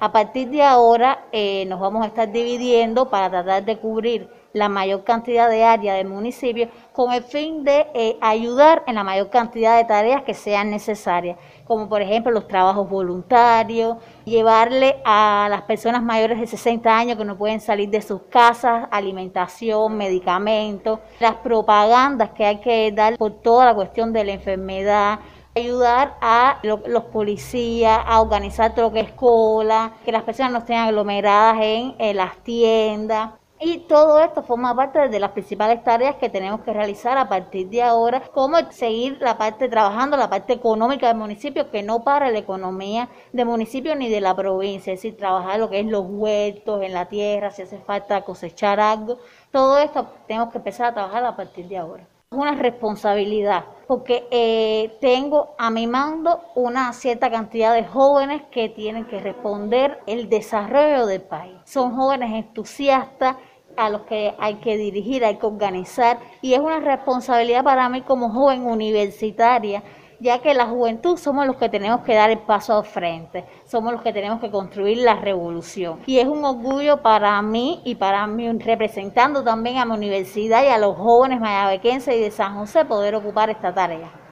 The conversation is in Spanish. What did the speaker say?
A partir de ahora nos vamos a estar dividiendo para tratar de cubrir la mayor cantidad de área del municipio con el fin de ayudar en la mayor cantidad de tareas que sean necesarias, como por ejemplo los trabajos voluntarios, llevarle a las personas mayores de 60 años que no pueden salir de sus casas, alimentación, medicamentos, las propagandas que hay que dar por toda la cuestión de la enfermedad, ayudar a los policías a organizar troques cola, que las personas no estén aglomeradas en las tiendas. Y todo esto forma parte de las principales tareas que tenemos que realizar a partir de ahora, como seguir trabajando la parte económica del municipio, que no para la economía del municipio ni de la provincia, es decir, trabajar lo que es los huertos, en la tierra, si hace falta cosechar algo, todo esto tenemos que empezar a trabajar a partir de ahora. Es una responsabilidad, porque tengo a mi mando una cierta cantidad de jóvenes que tienen que responder el desarrollo del país. Son jóvenes entusiastas a los que hay que dirigir, hay que organizar, y es una responsabilidad para mí como joven universitaria, ya que la juventud somos los que tenemos que dar el paso al frente, somos los que tenemos que construir la revolución. Y es un orgullo para mí y para mí, representando también a mi universidad y a los jóvenes mayabequenses y de San José, poder ocupar esta tarea.